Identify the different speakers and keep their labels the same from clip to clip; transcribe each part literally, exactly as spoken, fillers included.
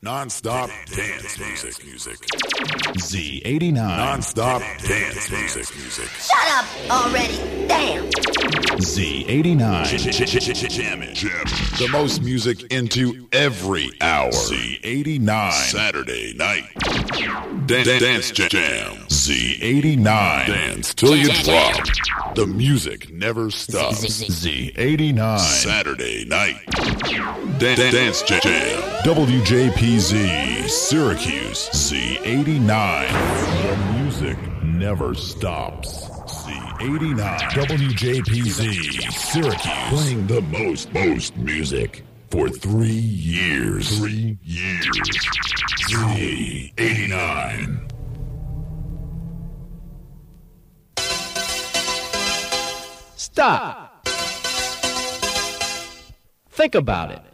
Speaker 1: Non-stop dance music, music.
Speaker 2: Z eighty-nine.
Speaker 1: Non-stop dance music, music.
Speaker 3: Shut up already, damn.
Speaker 2: Z eighty-nine.
Speaker 1: Jamming. The most music into every hour. Z eighty-nine. Saturday night. Dance, dance jam. Z eighty-nine. Dance till you drop. The music never stops.
Speaker 2: Z eighty-nine.
Speaker 1: Saturday night. Dance, dance jam.
Speaker 2: W J P Z, Syracuse, Z eighty-nine. The music never stops. Z eighty-nine. W J P Z, Syracuse. Playing the most, most music for three years. Three years. Z eighty-nine.
Speaker 4: Stop. Think about it.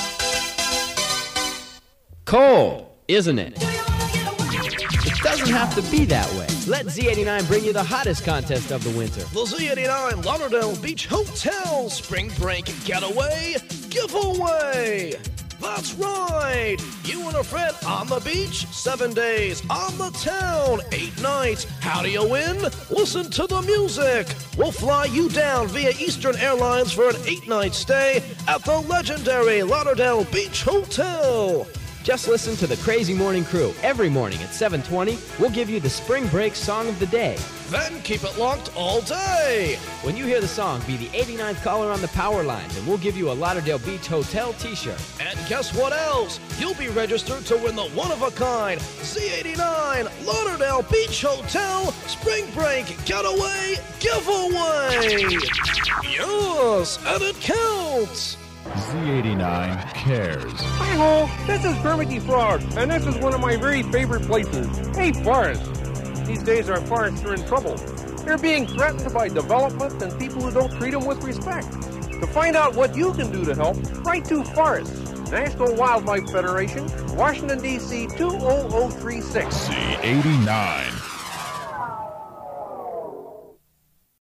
Speaker 4: Cold, isn't it? It doesn't have to be that way. Let Z eighty-nine bring you the hottest contest of the winter.
Speaker 5: The Z eighty-nine Lauderdale Beach Hotel Spring Break Getaway Giveaway. That's right. You and a friend on the beach, seven days on the town, eight nights. How do you win? Listen to the music. We'll fly you down via Eastern Airlines for an eight-night stay at the legendary Lauderdale Beach Hotel.
Speaker 4: Just listen to the Crazy Morning Crew. Every morning at seven twenty, we'll give you the Spring Break Song of the Day.
Speaker 5: Then keep it locked all day.
Speaker 4: When you hear the song, be the eighty-ninth caller on the power lines, and we'll give you a Lauderdale Beach Hotel t-shirt.
Speaker 5: And guess what else? You'll be registered to win the one-of-a-kind Z eighty-nine Lauderdale Beach Hotel Spring Break Getaway Giveaway. Yes, and it counts.
Speaker 2: Z eighty-nine cares.
Speaker 6: Hi ho, this is Kermit the Frog, and this is one of my very favorite places. Hey, forests. These days our forests are in trouble. They're being threatened by development and people who don't treat them with respect. To find out what you can do to help, write to Forests, National Wildlife Federation, Washington, D C two oh oh three six.
Speaker 2: Z eighty-nine